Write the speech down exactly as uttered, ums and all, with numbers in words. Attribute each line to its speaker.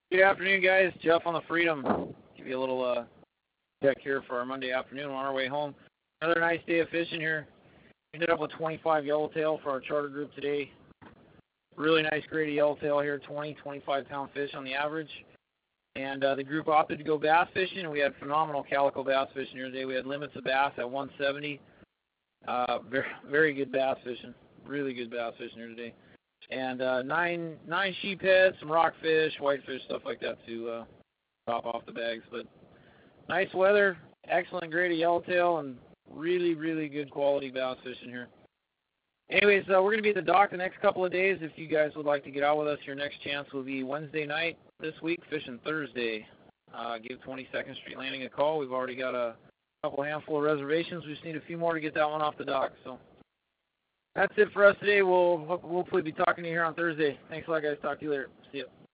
Speaker 1: Good afternoon, guys. Jeff on the Freedom. Give you a little uh, check here for our Monday afternoon on our way home. Another nice day of fishing here. Ended up with twenty-five yellowtail for our charter group today. Really nice grade of yellowtail here, twenty, twenty-five pound fish on the average. And uh, the group opted to go bass fishing, and we had phenomenal calico bass fishing here today. We had limits of bass at one seventy. Uh, very, very good bass fishing. Really good bass fishing here today. And uh, nine nine sheephead, some rockfish, whitefish, stuff like that to uh, top off the bags. But nice weather, excellent grade of yellowtail, and really, really good quality bass fishing here. Anyways, uh, we're going to be at the dock the next couple of days. If you guys would like to get out with us, your next chance will be Wednesday night this week, fishing Thursday. Uh, give twenty-second Street Landing a call. We've already got a couple handful of reservations. We just need a few more to get that one off the dock. So that's it for us today. We'll hopefully be talking to you here on Thursday. Thanks a lot, guys. Talk to you later. See you.